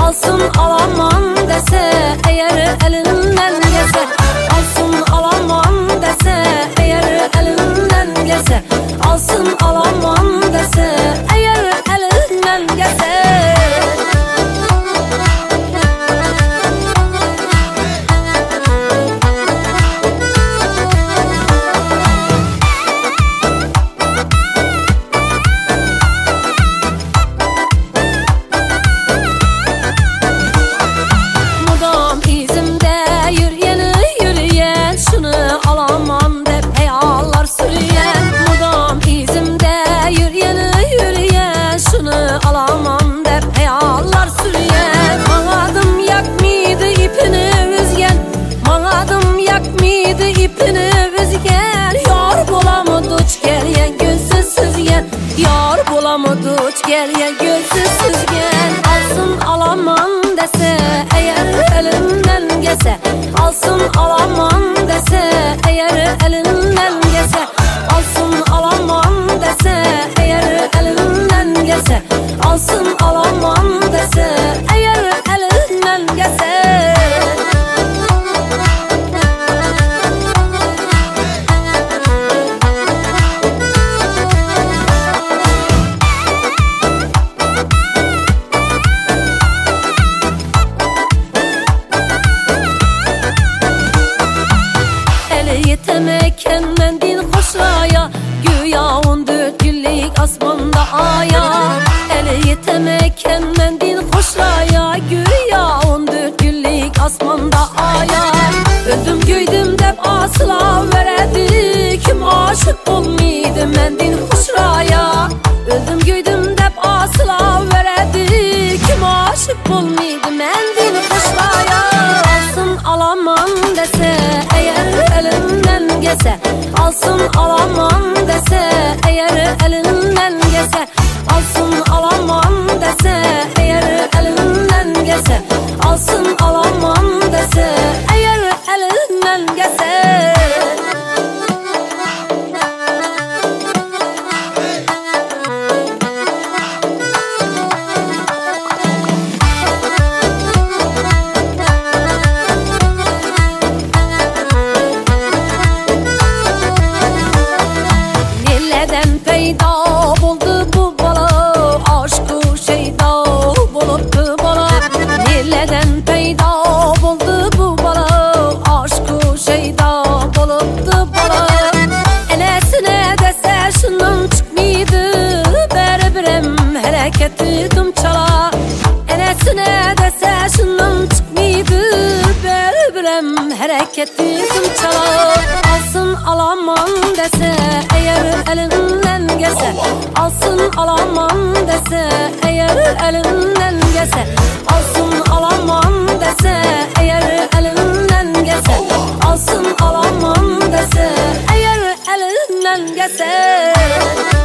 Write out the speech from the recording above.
alsın alamam dese, eğer elinden gelse. Alsın alamam dese, eğer elinden gelse. Alsın alamam dese, eğer elinden gelse. Alamam der hayallar sürüyen. Manadım yakmıydı ipini üzgen, manadım yakmıydı ipini üzgen. Yar bulamadı uç gelyen gözsüz süzgen, yar bulamadı uç gelyen gözsüz süzgen. Alsın alamam dese, eğer elinden gelse. Alsın alamam dese, eğer elinden gelse. Alsın alamam dese, eğer elinden gelse. Alsın alamam dese, eğer elinden gelse. Eli yetemeken mendil hoşraya, güya 14 günlük asmanda aya. Eli yetemeken mendil hoşraya, güya 14 günlük asmanda aya. Öldüm güydüm dep asla veredi, kim aşık olmaydı mendil hoşraya. Öldüm güydüm dep asla veredi, kim aşık olmaydı mendil hoşraya. Alsın alamam dese, eğer elinden gelse. Alsın alamam dese, eğer elinden gelse. Alsın alamam dese, eğer elinden gelse. Alsın alamam dese, eğer elinden gelse. Nileden peyda buldu bu bala, aşkı şeyda buluptu bala. Nileden peyda buldu bu bala, aşkı şeyda buluptu bala. Enesine dese şunun çıkmıydı, berberem hareketi tımçala. Enesine dese şunun çıkmıydı, berberem hareketi tımçala. Alsın alamam dese, eğer elinden gelse. Alsın alamam dese, eğer elinden gelse. Alsın alamam dese, eğer elinden gelse. Alsın alamam dese, eğer elinden gelse.